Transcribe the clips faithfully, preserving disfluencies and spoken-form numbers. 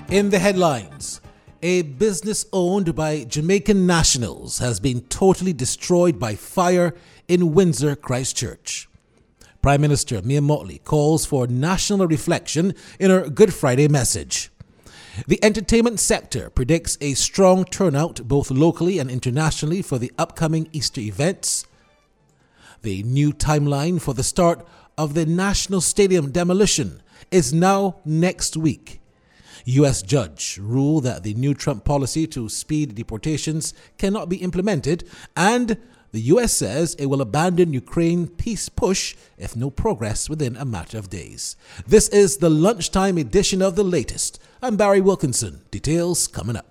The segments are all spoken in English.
In the headlines, a business owned by Jamaican nationals has been totally destroyed by fire in Windsor, Christchurch. Prime Minister Mia Mottley calls for national reflection in her Good Friday message. The entertainment sector predicts a strong turnout both locally and internationally for the upcoming Easter events. The new timeline for the start of the National Stadium demolition is now next week. U S judge ruled that the new Trump policy to speed deportations cannot be implemented, and the U S says it will abandon Ukraine peace push if no progress within a matter of days. This is the lunchtime edition of The Latest. I'm Barry Wilkinson. Details coming up.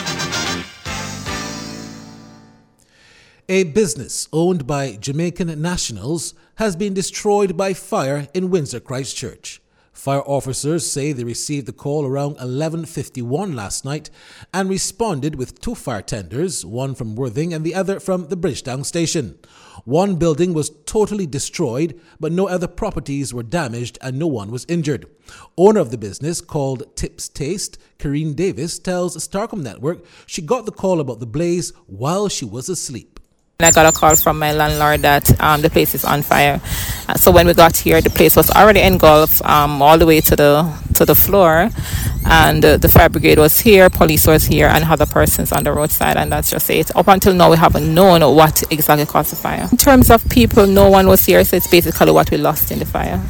A business owned by Jamaican nationals has been destroyed by fire in Windsor, Christchurch. Fire officers say they received the call around eleven fifty-one last night and responded with two fire tenders, one from Worthing and the other from the Bridgetown station. One building was totally destroyed, but no other properties were damaged and no one was injured. Owner of the business, called Tips Taste, Kareen Davis, tells Starcom Network she got the call about the blaze while she was asleep. I got a call from my landlord that um, the place is on fire. Uh, so when we got here, the place was already engulfed um, all the way to the to the floor, and uh, the fire brigade was here, police was here, and other persons on the roadside, and that's just it. Up until now, we haven't known what exactly caused the fire. In terms of people, no one was here, so it's basically what we lost in the fire.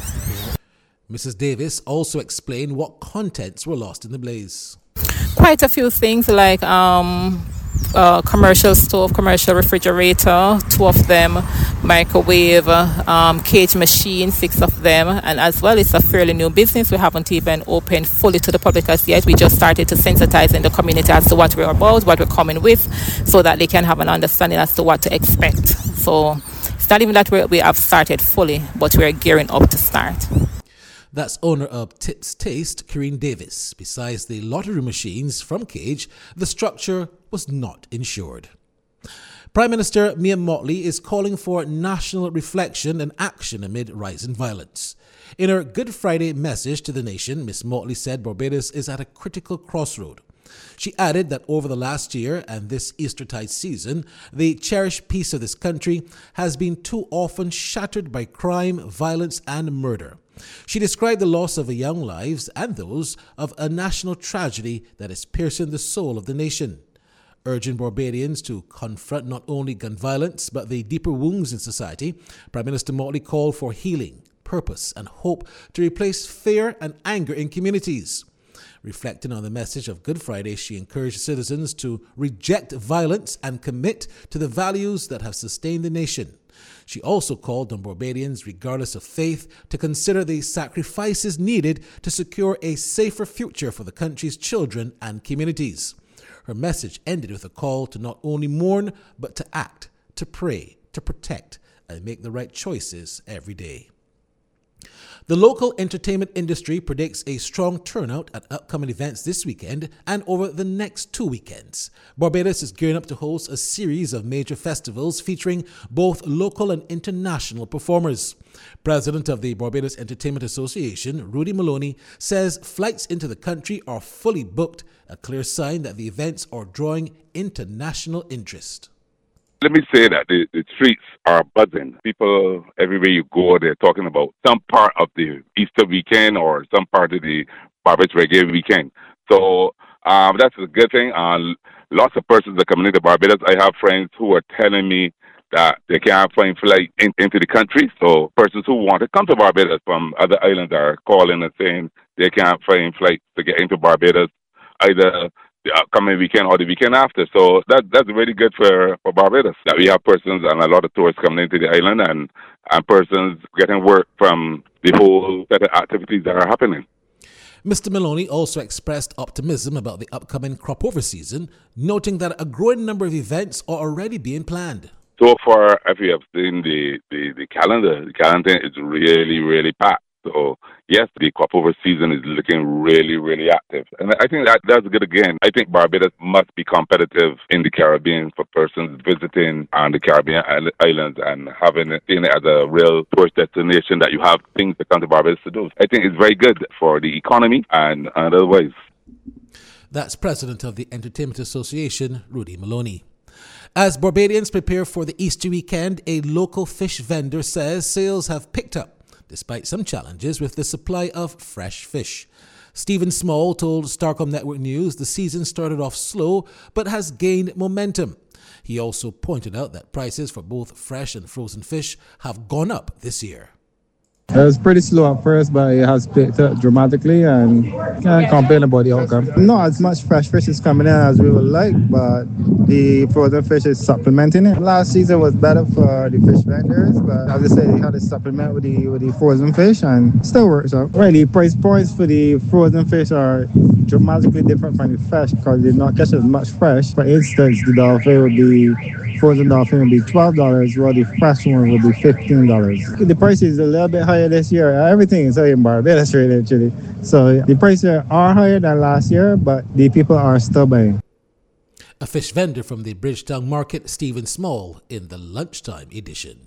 Missus Davis also explained what contents were lost in the blaze. Quite a few things like um, uh, commercial stove, commercial refrigerator, two of them, microwave, um, cage machine, six of them, and as well, it's a fairly new business. We haven't even opened fully to the public as yet. We just started to sensitize in the community as to what we're about, what we're coming with, so that they can have an understanding as to what to expect. So it's not even that we we have started fully, but we're gearing up to start. That's owner of Tips Taste, Kareen Davis. Besides the lottery machines from Cage, the structure was not insured. Prime Minister Mia Mottley is calling for national reflection and action amid rising violence. In her Good Friday message to the nation, Miz Mottley said Barbados is at a critical crossroad. She added that over the last year and this Eastertide season, the cherished peace of this country has been too often shattered by crime, violence, and murder. She described the loss of young lives and those of a national tragedy that is piercing the soul of the nation. Urging Barbadians to confront not only gun violence but the deeper wounds in society, Prime Minister Mottley called for healing, purpose, and hope to replace fear and anger in communities. Reflecting on the message of Good Friday, she encouraged citizens to reject violence and commit to the values that have sustained the nation. She also called on Barbadians, regardless of faith, to consider the sacrifices needed to secure a safer future for the country's children and communities. Her message ended with a call to not only mourn, but to act, to pray, to protect, and make the right choices every day. The local entertainment industry predicts a strong turnout at upcoming events this weekend and over the next two weekends. Barbados is gearing up to host a series of major festivals featuring both local and international performers. President of the Barbados Entertainment Association, Rudy Maloney, says flights into the country are fully booked, a clear sign that the events are drawing international interest. Let me say that the, the streets are buzzing. People, everywhere you go, they're talking about some part of the Easter weekend or some part of the Barbados Reggae weekend. So um, that's a good thing. Uh, lots of persons are coming into Barbados. I have friends who are telling me that they can't find flight in, into the country. So persons who want to come to Barbados from other islands are calling and saying they can't find flights to get into Barbados, either the upcoming weekend or the weekend after. So that that's really good for, for Barbados, that we have persons and a lot of tourists coming into the island and, and persons getting work from the whole set of activities that are happening. Mister Maloney also expressed optimism about the upcoming crop-over season, noting that a growing number of events are already being planned. So far, if you have seen the, the, the calendar, the calendar is really, really packed. So, yes, the crop-over season is looking really, really active. And I think that that's good again. I think Barbados must be competitive in the Caribbean for persons visiting on the Caribbean islands and having it, seeing it as a real tourist destination that you have things to come to Barbados to do. I think it's very good for the economy and, and other ways. That's President of the Entertainment Association, Rudy Maloney. As Barbadians prepare for the Easter weekend, a local fish vendor says sales have picked up despite some challenges with the supply of fresh fish. Stephen Small told Starcom Network News the season started off slow but has gained momentum. He also pointed out that prices for both fresh and frozen fish have gone up this year. It was pretty slow at first, but it has picked up dramatically, and can't complain about the outcome. Not as much fresh fish is coming in as we would like, but the frozen fish is supplementing it. Last season was better for the fish vendors, but as I say, they had to supplement with the with the frozen fish, and it still works out. Right, the price points for the frozen fish are dramatically different from the fresh because they're not catching as much fresh. For instance, the dolphin would be frozen dolphin would be twelve dollars, while the fresh one would be fifteen dollars. The price is a little bit higher this year. Everything is higher in Barbados right actually. So the prices are higher than last year, but the people are still buying. A fish vendor from the Bridgetown Market, Stephen Small, in the lunchtime edition.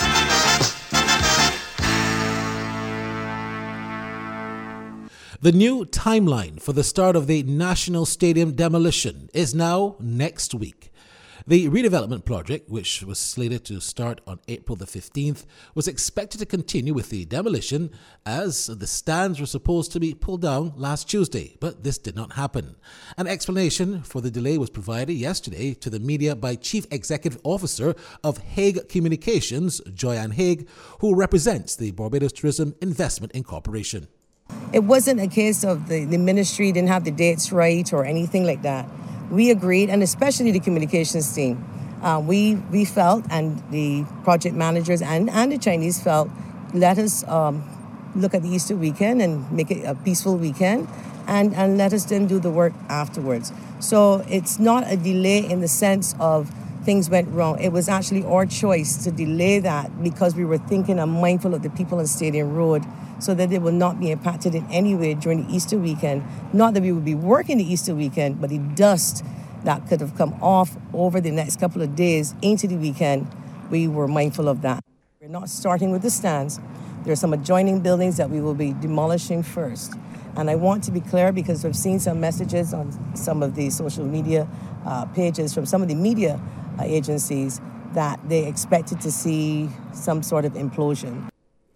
The new timeline for the start of the National Stadium demolition is now next week. The redevelopment project, which was slated to start on April the fifteenth, was expected to continue with the demolition as the stands were supposed to be pulled down last Tuesday, but this did not happen. An explanation for the delay was provided yesterday to the media by Chief Executive Officer of Hague Communications, Joyanne Hague, who represents the Barbados Tourism Investment Incorporation. It wasn't a case of the, the ministry didn't have the dates right or anything like that. We agreed, and especially the communications team, uh, we we felt, and the project managers and, and the Chinese felt, let us um, look at the Easter weekend and make it a peaceful weekend, and, and let us then do the work afterwards. So it's not a delay in the sense of things went wrong. It was actually our choice to delay that because we were thinking and mindful of the people on Stadium Road, so that they will not be impacted in any way during the Easter weekend. Not that we would be working the Easter weekend, but the dust that could have come off over the next couple of days into the weekend, we were mindful of that. We're not starting with the stands. There are some adjoining buildings that we will be demolishing first. And I want to be clear because we've seen some messages on some of the social media uh, pages from some of the media uh, agencies that they expected to see some sort of implosion.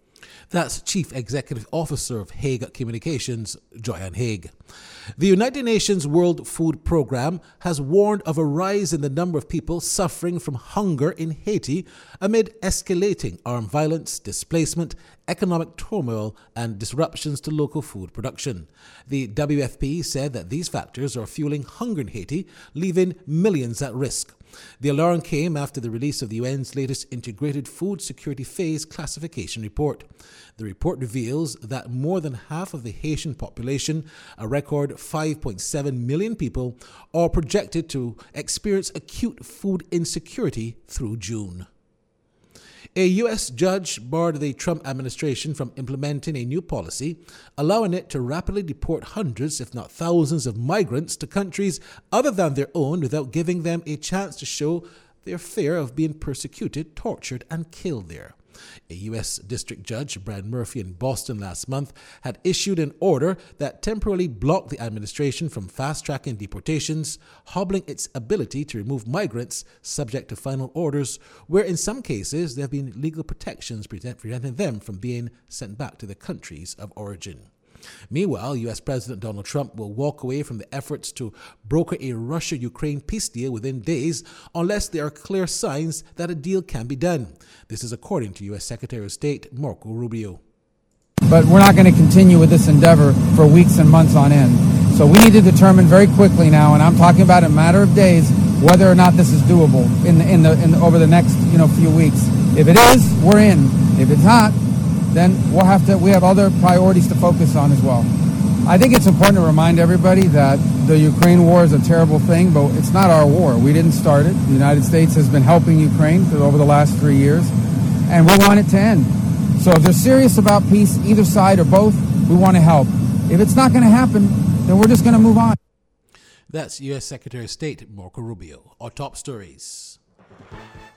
That's Chief Executive Officer of Hague Communications, Joyanne Hague. The United Nations World Food Programme has warned of a rise in the number of people suffering from hunger in Haiti amid escalating armed violence, displacement, economic turmoil, and disruptions to local food production. The W F P said that these factors are fueling hunger in Haiti, leaving millions at risk. The alarm came after the release of the U N's latest Integrated Food Security Phase Classification Report. The report reveals that more than half of the Haitian population, a record five point seven million people, are projected to experience acute food insecurity through June. A U S judge barred the Trump administration from implementing a new policy, allowing it to rapidly deport hundreds, if not thousands, of migrants to countries other than their own without giving them a chance to show their fear of being persecuted, tortured, and killed there. A U S District Judge, Brian Murphy, in Boston last month had issued an order that temporarily blocked the administration from fast-tracking deportations, hobbling its ability to remove migrants subject to final orders, where in some cases there have been legal protections preventing them from being sent back to their countries of origin. Meanwhile, U S President Donald Trump will walk away from the efforts to broker a Russia-Ukraine peace deal within days unless there are clear signs that a deal can be done. This is according to U S Secretary of State Marco Rubio. But we're not going to continue with this endeavor for weeks and months on end. So we need to determine very quickly now, and I'm talking about in a matter of days, whether or not this is doable in the, in the, in the, over the next you know few weeks. If it is, we're in. If it's not, then we'll have to, we have other priorities to focus on as well. I think it's important to remind everybody that the Ukraine war is a terrible thing, but it's not our war. We didn't start it. The United States has been helping Ukraine for over the last three years, and we want it to end. So if they're serious about peace, either side or both, we want to help. If it's not going to happen, then we're just going to move on. That's U S Secretary of State Marco Rubio. Our top stories.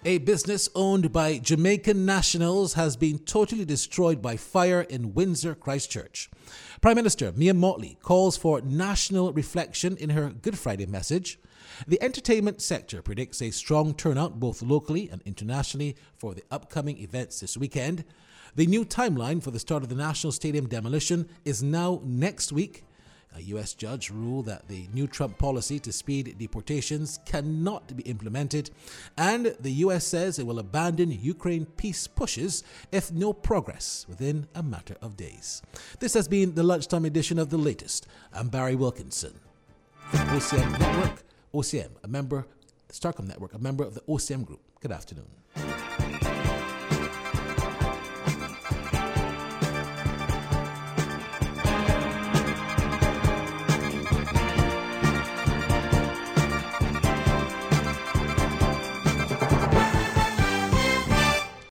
A business owned by Jamaican nationals has been totally destroyed by fire in Windsor, Christchurch. Prime Minister Mia Mottley calls for national reflection in her Good Friday message. The entertainment sector predicts a strong turnout both locally and internationally for the upcoming events this weekend. The new timeline for the start of the National Stadium demolition is now next week. A U S judge ruled that the new Trump policy to speed deportations cannot be implemented, and the U S says it will abandon Ukraine peace pushes if no progress within a matter of days. This has been the lunchtime edition of The Latest. I'm Barry Wilkinson. From O C M Network, O C M, a member, the Starcom Network, a member of the O C M Group. Good afternoon.